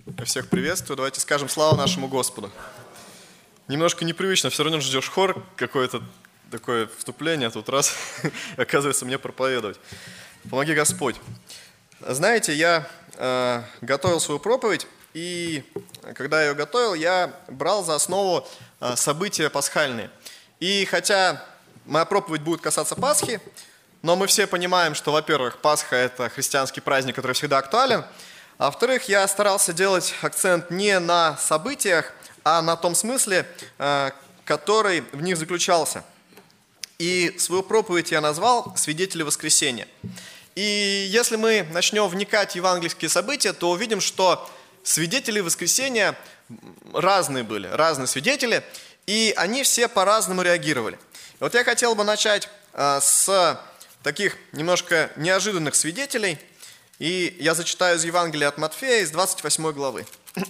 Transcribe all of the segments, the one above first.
Я всех приветствую. Давайте скажем славу нашему Господу. Немножко непривычно, все равно ждешь хор, какое-то такое вступление, тут раз, оказывается, мне проповедовать. Помоги Господь. Знаете, я готовил свою проповедь, и когда я ее готовил, я брал за основу события пасхальные. И хотя моя проповедь будет касаться Пасхи, но мы все понимаем, что, во-первых, Пасха – это христианский праздник, который всегда актуален, а во-вторых, я старался делать акцент не на событиях, а на том смысле, который в них заключался. И свою проповедь я назвал «Свидетели воскресения». И если мы начнем вникать в евангельские события, то увидим, что свидетели воскресения разные были, разные свидетели, и они все по-разному реагировали. И вот я хотел бы начать с таких немножко неожиданных свидетелей, и я зачитаю из Евангелия от Матфея, из 28 главы,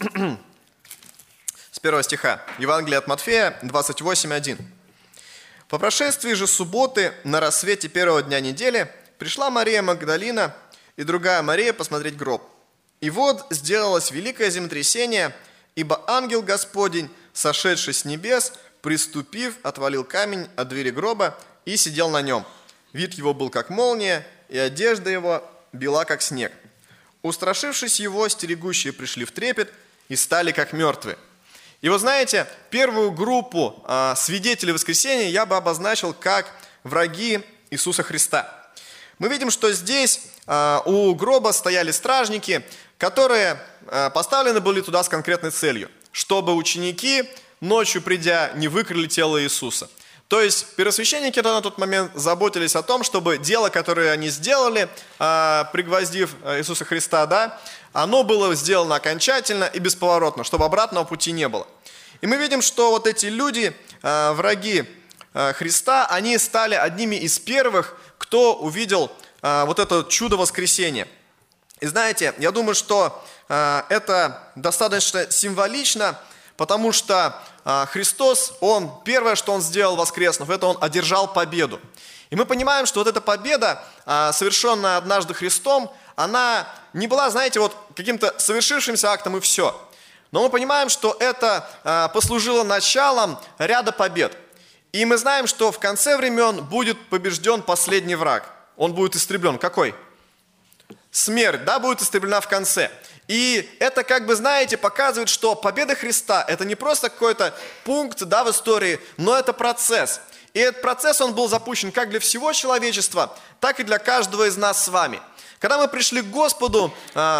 с 1 стиха. Евангелие от Матфея, 28:1. «По прошествии же субботы, на рассвете первого дня недели, пришла Мария Магдалина и другая Мария посмотреть гроб. И вот сделалось великое землетрясение, ибо ангел Господень, сошедший с небес, приступив, отвалил камень от двери гроба и сидел на нем. Вид его был как молния, и одежда его бела как снег. Устрашившись его, стерегущие пришли в трепет и стали как мертвые». И вы знаете, первую группу свидетелей воскресения я бы обозначил как враги Иисуса Христа. Мы видим, что здесь у гроба стояли стражники, которые поставлены были туда с конкретной целью, чтобы ученики, ночью придя, не выкрали тело Иисуса. То есть первосвященники на тот момент заботились о том, чтобы дело, которое они сделали, пригвоздив Иисуса Христа, да, оно было сделано окончательно и бесповоротно, чтобы обратного пути не было. И мы видим, что вот эти люди, враги Христа, они стали одними из первых, кто увидел вот это чудо воскресения. И знаете, я думаю, что это достаточно символично, потому что Христос, Он, первое, что Он сделал воскреснув, это Он одержал победу. И мы понимаем, что вот эта победа, совершенная однажды Христом, она не была, знаете, вот каким-то совершившимся актом и все. Но мы понимаем, что это послужило началом ряда побед. И мы знаем, что в конце времен будет побежден последний враг. Он будет истреблен. Какой? Смерть, да, будет истреблена в конце. И это, как бы, знаете, показывает, что победа Христа – это не просто какой-то пункт, да, в истории, но это процесс. И этот процесс, он был запущен как для всего человечества, так и для каждого из нас с вами. Когда мы пришли к Господу,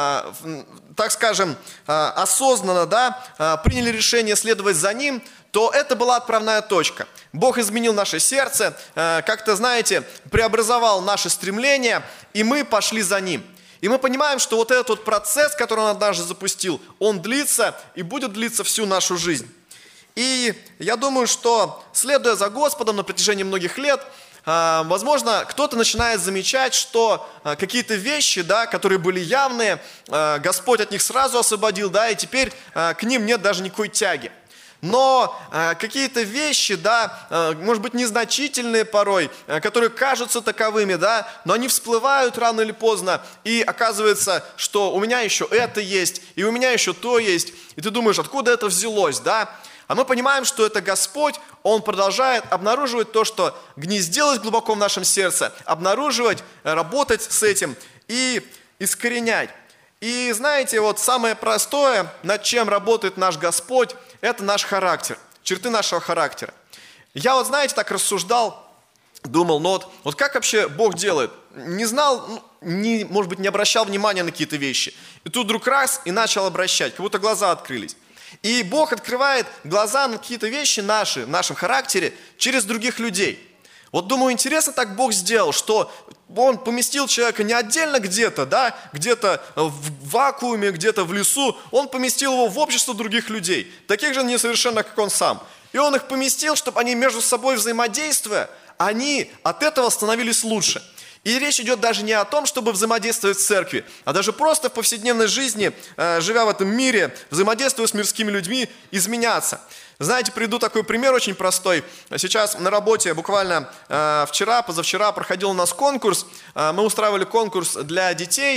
так скажем, осознанно, да, приняли решение следовать за Ним, то это была отправная точка. Бог изменил наше сердце, как-то, знаете, преобразовал наши стремления, и мы пошли за Ним. И мы понимаем, что вот этот вот процесс, который Он однажды запустил, он длится и будет длиться всю нашу жизнь. И я думаю, что, следуя за Господом на протяжении многих лет, возможно, кто-то начинает замечать, что какие-то вещи, да, которые были явные, Господь от них сразу освободил, да, и теперь к ним нет даже никакой тяги. Но какие-то вещи, да, может быть, незначительные порой, которые кажутся таковыми, да, но они всплывают рано или поздно, и оказывается, что у меня еще это есть, и у меня еще то есть, и ты думаешь, откуда это взялось, да? А мы понимаем, что это Господь, Он продолжает обнаруживать то, что гнездилось глубоко в нашем сердце, обнаруживать, работать с этим и искоренять. И знаете, вот самое простое, над чем работает наш Господь, это наш характер, черты нашего характера. Я вот, знаете, так рассуждал, думал, ну вот как вообще Бог делает? Не знал, может быть, не обращал внимания на какие-то вещи. И тут вдруг раз и начал обращать, как будто глаза открылись. И Бог открывает глаза на какие-то вещи наши, в нашем характере, через других людей. Вот думаю, интересно так Бог сделал, что Он поместил человека не отдельно где-то, да, где-то в вакууме, где-то в лесу, Он поместил его в общество других людей, таких же несовершенных, как он сам. И Он их поместил, чтобы они между собой взаимодействуя, они от этого становились лучше. И речь идет даже не о том, чтобы взаимодействовать в церкви, а даже просто в повседневной жизни, живя в этом мире, взаимодействуя с мирскими людьми, изменяться. Знаете, приведу такой пример очень простой. Сейчас на работе буквально вчера, позавчера проходил у нас конкурс. Мы устраивали конкурс для детей,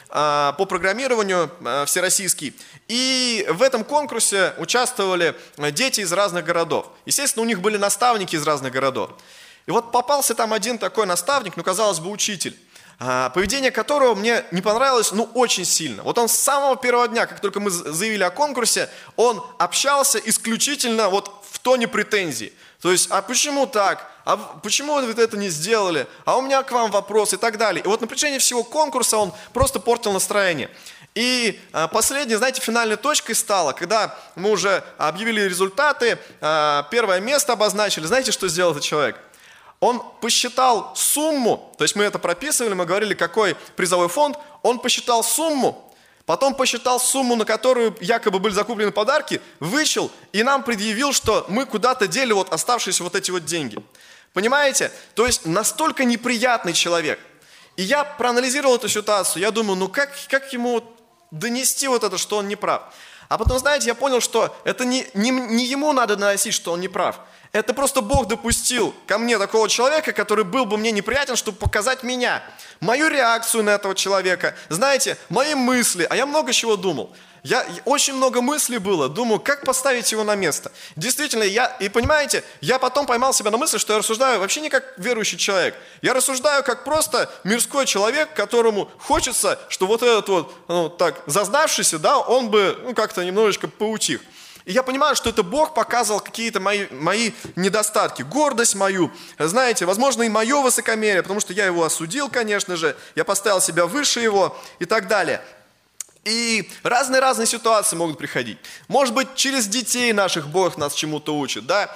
по программированию всероссийский. И в этом конкурсе участвовали дети из разных городов. Естественно, у них были наставники из разных городов. И вот попался там один такой наставник, казалось бы, учитель, поведение которого мне не понравилось, очень сильно. Вот он с самого первого дня, как только мы заявили о конкурсе, он общался исключительно вот в тоне претензий. То есть, а почему так? А почему вы это не сделали? А у меня к вам вопрос и так далее. И вот на протяжении всего конкурса он просто портил настроение. И последней, знаете, финальной точкой стало, когда мы уже объявили результаты, первое место обозначили. Знаете, что сделал этот человек? Он посчитал сумму, то есть мы это прописывали, мы говорили, какой призовой фонд. Он посчитал сумму, потом посчитал сумму, на которую якобы были закуплены подарки, вычел и нам предъявил, что мы куда-то дели вот оставшиеся вот эти вот деньги. Понимаете? То есть настолько неприятный человек. И я проанализировал эту ситуацию, я думаю, как ему донести вот это, что он не прав. А потом, знаете, я понял, что это не ему надо доносить, что он не прав. Это просто Бог допустил ко мне такого человека, который был бы мне неприятен, чтобы показать меня, мою реакцию на этого человека, знаете, мои мысли. А я много чего думал. Очень много мыслей было, думаю, как поставить его на место. Действительно, и понимаете, я потом поймал себя на мысли, что я рассуждаю вообще не как верующий человек. Я рассуждаю как просто мирской человек, которому хочется, что вот этот вот, так, зазнавшийся, да, он бы, как-то немножечко поутих. И я понимаю, что это Бог показывал какие-то мои недостатки, гордость мою, знаете, возможно, и мое высокомерие, потому что я его осудил, конечно же, я поставил себя выше его и так далее. И разные ситуации могут приходить. Может быть, через детей наших Бог нас чему-то учит, да?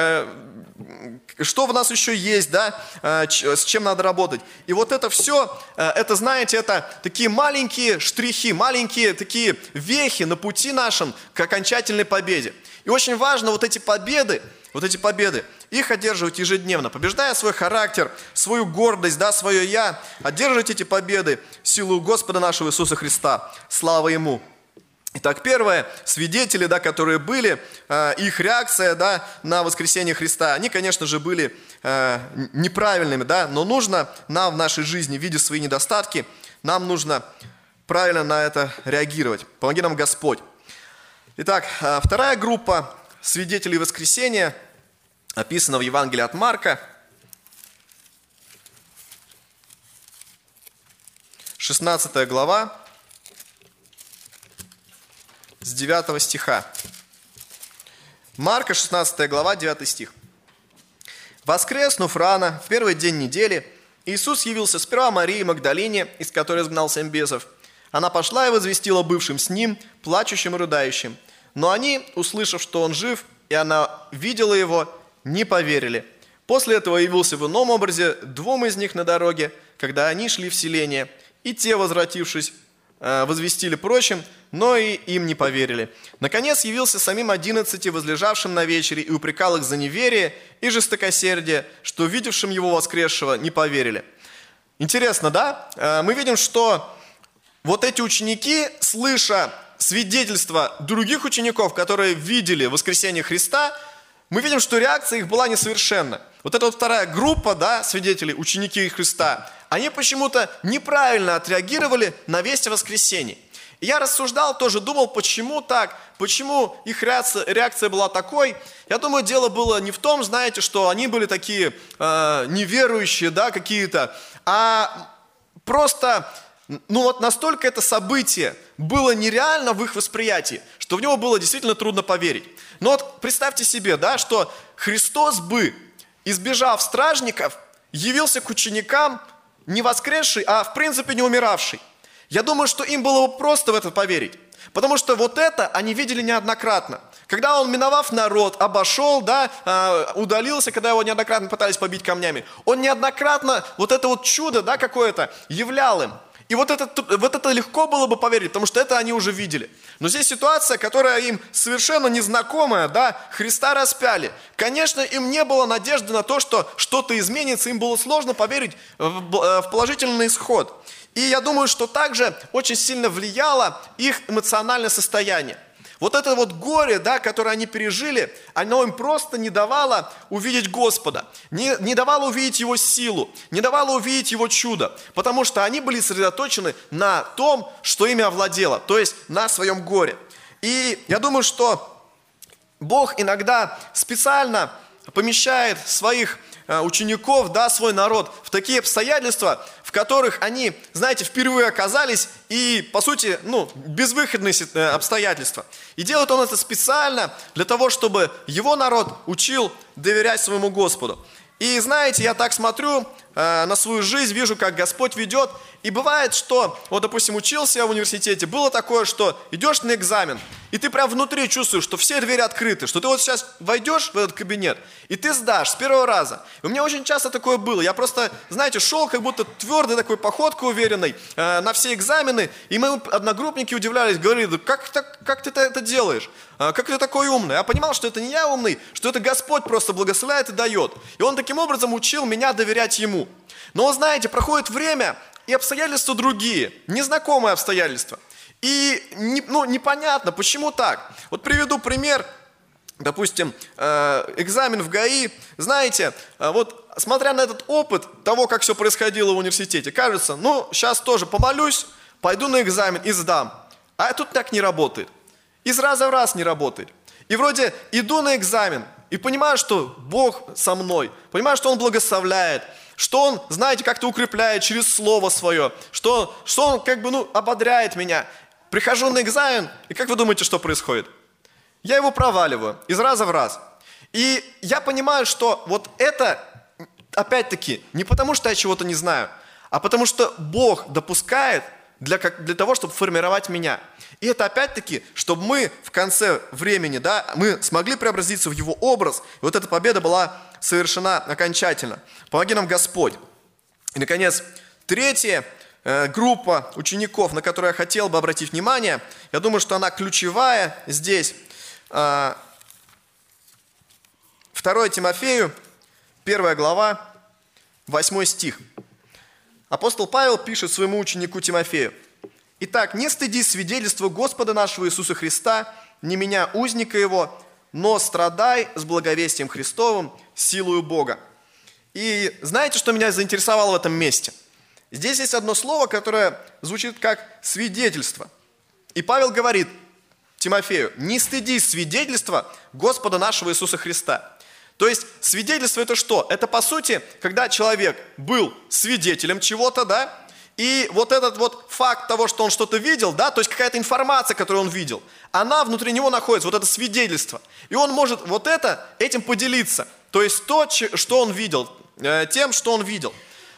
Что в нас еще есть, да? С чем надо работать. И вот это все, это, знаете, это такие маленькие штрихи, маленькие такие вехи на пути нашем к окончательной победе. И очень важно вот эти победы, их одерживать ежедневно, побеждая свой характер, свою гордость, да, свое «я», одерживать эти победы силу Господа нашего Иисуса Христа. Слава Ему! Итак, первое, свидетели, да, которые были, их реакция, да, на воскресение Христа, они, конечно же, были неправильными, да, но нужно нам в нашей жизни, видя свои недостатки, нам нужно правильно на это реагировать. Помоги нам Господь. Итак, вторая группа свидетелей воскресения описана в Евангелии от Марка, 16 глава, с 9 стиха. Марка, 16 глава, 9 стих. «Воскреснув рано, в первый день недели, Иисус явился сперва Марии Магдалине, из которой изгнал 7 бесов. Она пошла и возвестила бывшим с ним, плачущим и рыдающим. Но они, услышав, что он жив, и она видела его, не поверили. После этого явился в ином образе 2 из них на дороге, когда они шли в селение, и те, возвратившись, возвестили прочим, но и им не поверили. Наконец явился самим 11, возлежавшим на вечере, и упрекал их за неверие и жестокосердие, что видевшим его воскресшего не поверили». Интересно, да? Мы видим, что вот эти ученики, слыша свидетельства других учеников, которые видели воскресение Христа, мы видим, что реакция их была несовершенна. Вот эта вот вторая группа, да, свидетелей, ученики Христа, они почему-то неправильно отреагировали на весть о воскресении. И я рассуждал тоже, думал, почему так, почему их реакция была такой. Я думаю, дело было не в том, знаете, что они были такие неверующие, да, какие-то, а просто, вот настолько это событие было нереально в их восприятии, что в него было действительно трудно поверить. Но вот представьте себе, да, что Христос бы, избежав стражников, явился к ученикам не воскресший, а в принципе не умиравший. Я думаю, что им было бы просто в это поверить. Потому что вот это они видели неоднократно. Когда он, миновав народ, обошел, да, удалился, когда его неоднократно пытались побить камнями, он неоднократно вот это вот чудо, да, какое-то являл им. И вот это легко было бы поверить, потому что это они уже видели. Но здесь ситуация, которая им совершенно незнакомая, да, Христа распяли. Конечно, им не было надежды на то, что что-то изменится, им было сложно поверить в положительный исход. И я думаю, что также очень сильно влияло их эмоциональное состояние. Вот это вот горе, да, которое они пережили, оно им просто не давало увидеть Господа, не давало увидеть Его силу, не давало увидеть Его чудо, потому что они были сосредоточены на том, что ими овладело, то есть на своем горе. И я думаю, что Бог иногда специально помещает своих учеников, да, свой народ в такие обстоятельства, в которых они, знаете, впервые оказались и, по сути, безвыходные обстоятельства. И делает Он это специально для того, чтобы Его народ учил доверять своему Господу. И знаете, я так смотрю на свою жизнь, вижу, как Господь ведет. И бывает, что, вот, допустим, учился я в университете, было такое, что идешь на экзамен, и ты прям внутри чувствуешь, что все двери открыты, что ты вот сейчас войдешь в этот кабинет, и ты сдашь с первого раза. И у меня очень часто такое было. Я просто, знаете, шел как будто твердой такой походкой уверенной на все экзамены, и мои одногруппники удивлялись, говорили: да как ты это делаешь? Как ты такой умный? Я понимал, что это не я умный, что это Господь просто благословляет и дает. И Он таким образом учил меня доверять Ему. Но, знаете, проходит время, и обстоятельства другие, незнакомые обстоятельства. И непонятно, почему так. Вот приведу пример. Допустим, экзамен в ГАИ. Знаете, вот смотря на этот опыт того, как все происходило в университете, кажется, сейчас тоже помолюсь, пойду на экзамен и сдам. А тут так не работает. Из раза в раз не работает. И вроде иду на экзамен и понимаю, что Бог со мной, понимаю, что Он благословляет, что Он, знаете, как-то укрепляет через Слово Свое, что Он ободряет меня. Прихожу на экзамен, и как вы думаете, что происходит? Я его проваливаю из раза в раз. И я понимаю, что вот это, опять-таки, не потому, что я чего-то не знаю, а потому что Бог допускает для того, чтобы формировать меня. И это опять-таки, чтобы мы в конце времени, да, мы смогли преобразиться в Его образ, и вот эта победа была совершена окончательно. Помоги нам Господь. И, наконец, третья группа учеников, на которую я хотел бы обратить внимание, я думаю, что она ключевая здесь. 2 Тимофею, 1 глава, 8 стих. Апостол Павел пишет своему ученику Тимофею: «Итак, не стыдись свидетельства Господа нашего Иисуса Христа, не меня, узника Его, но страдай с благовестием Христовым, силою Бога». И знаете, что меня заинтересовало в этом месте? Здесь есть одно слово, которое звучит как «свидетельство». И Павел говорит Тимофею: не стыдись свидетельства Господа нашего Иисуса Христа. То есть свидетельство — это что? Это, по сути, когда человек был свидетелем чего-то, да, и вот этот вот факт того, что он что-то видел, да, то есть какая-то информация, которую он видел, она внутри него находится, вот это свидетельство. И он может этим поделиться. То есть то, что он видел, тем, что он видел.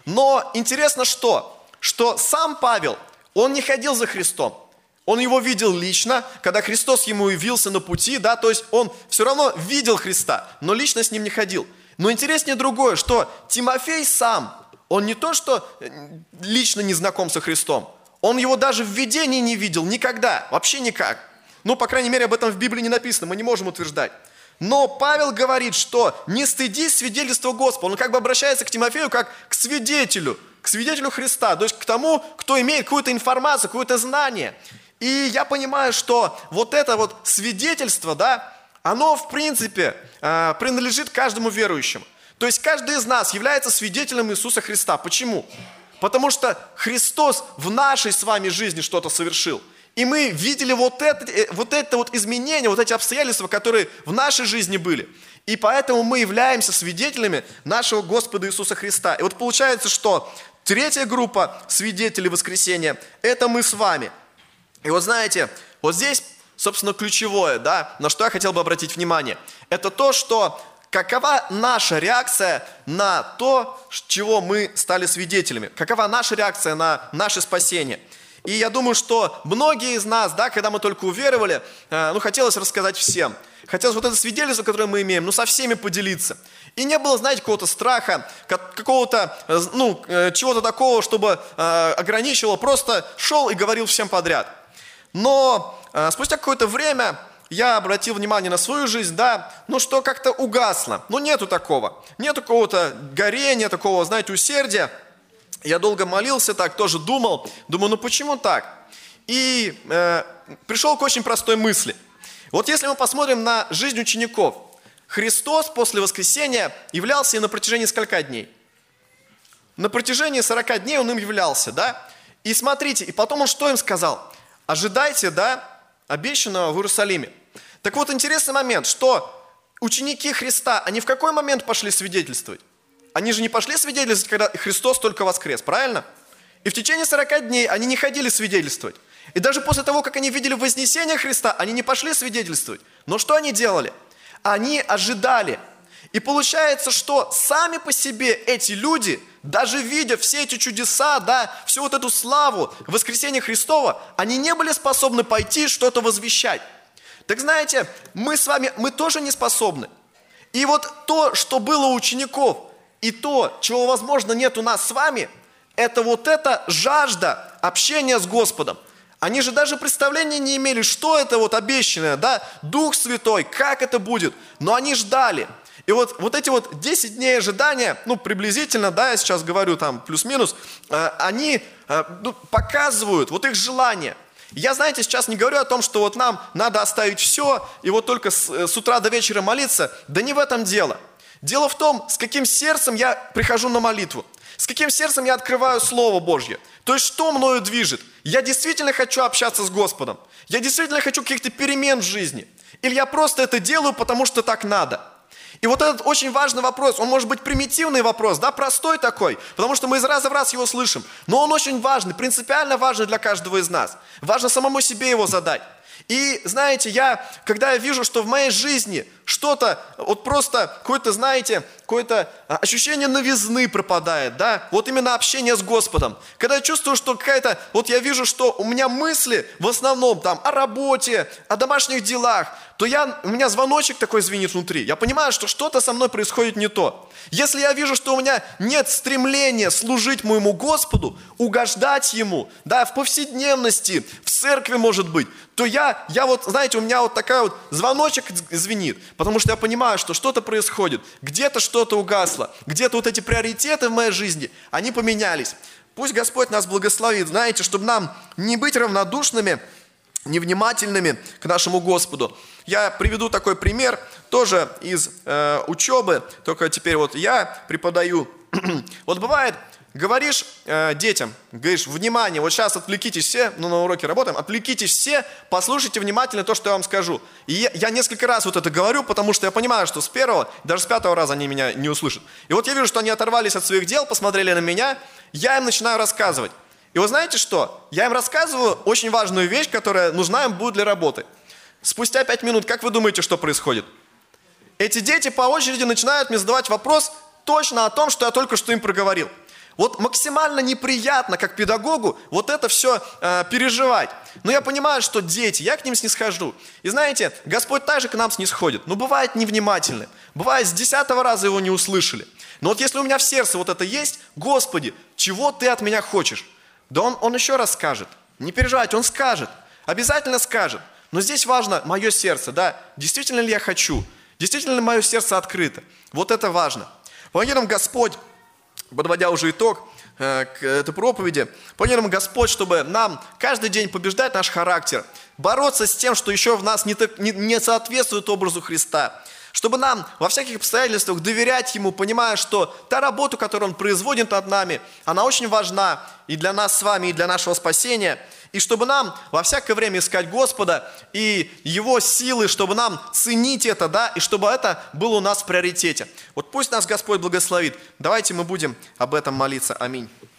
Но интересно что сам Павел, он не ходил за Христом. Он его видел лично, когда Христос ему явился на пути, да, то есть он все равно видел Христа, но лично с ним не ходил. Но интереснее другое, что Тимофей сам, он не то, что лично не знаком со Христом, он его даже в видении не видел никогда, вообще никак. По крайней мере, об этом в Библии не написано, мы не можем утверждать. Но Павел говорит, что не стыдись свидетельства Господа. Он как бы обращается к Тимофею как к свидетелю Христа, то есть к тому, кто имеет какую-то информацию, какое-то знание. И я понимаю, что вот это вот свидетельство, да, оно в принципе принадлежит каждому верующему. То есть каждый из нас является свидетелем Иисуса Христа. Почему? Потому что Христос в нашей с вами жизни что-то совершил. И мы видели вот это изменение, вот эти обстоятельства, которые в нашей жизни были. И поэтому мы являемся свидетелями нашего Господа Иисуса Христа. И вот получается, что третья группа свидетелей воскресения – это мы с вами. И вот знаете, вот здесь, собственно, ключевое, да, на что я хотел бы обратить внимание, это то, что какова наша реакция на то, чего мы стали свидетелями, какова наша реакция на наше спасение. И я думаю, что многие из нас, да, когда мы только уверовали, хотелось рассказать всем. Хотелось вот это свидетельство, которое мы имеем, со всеми поделиться. И не было, знаете, какого-то страха, какого-то, чего-то такого, чтобы ограничивало, просто шел и говорил всем подряд. Но спустя какое-то время я обратил внимание на свою жизнь, да, что как-то угасло. Нету такого. Нету какого-то горения, такого, знаете, усердия. Я долго молился так, тоже думаю, почему так? И пришел к очень простой мысли. Вот если мы посмотрим на жизнь учеников, Христос после воскресения являлся им на протяжении скольки дней? На протяжении 40 дней Он им являлся, да? И смотрите, и потом Он что им сказал? Ожидайте, да, обещанного в Иерусалиме. Так вот, интересный момент, что ученики Христа, они в какой момент пошли свидетельствовать? Они же не пошли свидетельствовать, когда Христос только воскрес, правильно? И в течение 40 дней они не ходили свидетельствовать. И даже после того, как они видели вознесение Христа, они не пошли свидетельствовать. Но что они делали? Они ожидали. И получается, что сами по себе эти люди, даже видя все эти чудеса, да, всю вот эту славу воскресения Христова, они не были способны пойти что-то возвещать. Так знаете, мы с вами, мы тоже не способны. И вот то, что было у учеников, и то, чего, возможно, нет у нас с вами, это вот эта жажда общения с Господом. Они же даже представления не имели, что это вот обещанное, да, Дух Святой, как это будет. Но они ждали. И вот эти вот 10 дней ожидания, ну, приблизительно, да, я сейчас говорю там плюс-минус, они показывают вот их желание. Я, знаете, сейчас не говорю о том, что вот нам надо оставить все и вот только с утра до вечера молиться. Да не в этом дело. Дело в том, с каким сердцем я прихожу на молитву, с каким сердцем я открываю Слово Божье. То есть, что мною движет? Я действительно хочу общаться с Господом. Я действительно хочу каких-то перемен в жизни. Или я просто это делаю, потому что так надо. И вот этот очень важный вопрос, он может быть примитивный вопрос, да, простой такой, потому что мы из раза в раз его слышим, но он очень важный, принципиально важный для каждого из нас. Важно самому себе его задать. И знаете, когда я вижу, что в моей жизни что-то, вот просто какое-то, знаете, какое-то ощущение новизны пропадает, да, вот именно общение с Господом. Когда я чувствую, что какая-то, вот я вижу, что у меня мысли в основном там о работе, о домашних делах, то у меня звоночек такой звенит внутри. Я понимаю, что что-то со мной происходит не то. Если я вижу, что у меня нет стремления служить моему Господу, угождать Ему, да, в повседневности, в церкви, может быть, то я вот, знаете, у меня вот такая вот звоночек звенит, потому что я понимаю, что что-то происходит, где-то что-то угасло, где-то вот эти приоритеты в моей жизни, они поменялись. Пусть Господь нас благословит, знаете, чтобы нам не быть равнодушными, невнимательными к нашему Господу. Я приведу такой пример, тоже из учебы, только теперь вот я преподаю. Вот бывает, говоришь детям, говоришь, внимание, вот сейчас отвлекитесь все, на уроке работаем, отвлекитесь все, послушайте внимательно то, что я вам скажу. И я несколько раз вот это говорю, потому что я понимаю, что с первого, даже с 5-го раза они меня не услышат. И вот я вижу, что они оторвались от своих дел, посмотрели на меня, я им начинаю рассказывать. И вы знаете что? Я им рассказываю очень важную вещь, которая нужна им будет для работы. Спустя 5 минут, как вы думаете, что происходит? Эти дети по очереди начинают мне задавать вопрос точно о том, что я только что им проговорил. Вот максимально неприятно, как педагогу, вот это все переживать. Но я понимаю, что дети, я к ним снисхожу. И знаете, Господь также к нам снисходит. Но бывает невнимательны. Бывает, с 10-го раза его не услышали. Но вот если у меня в сердце вот это есть, Господи, чего Ты от меня хочешь? Да он еще раз скажет. Не переживайте, он скажет. Обязательно скажет. Но здесь важно мое сердце, да, действительно ли я хочу, действительно ли мое сердце открыто. Вот это важно. Помоги нам Господь, подводя уже итог к этой проповеди, помоги нам Господь, чтобы нам каждый день побеждать наш характер, бороться с тем, что еще в нас не соответствует образу Христа. Чтобы нам во всяких обстоятельствах доверять Ему, понимая, что та работа, которую Он производит над нами, она очень важна и для нас с вами, и для нашего спасения. И чтобы нам во всякое время искать Господа и Его силы, чтобы нам ценить это, да, и чтобы это было у нас в приоритете. Вот пусть нас Господь благословит. Давайте мы будем об этом молиться. Аминь.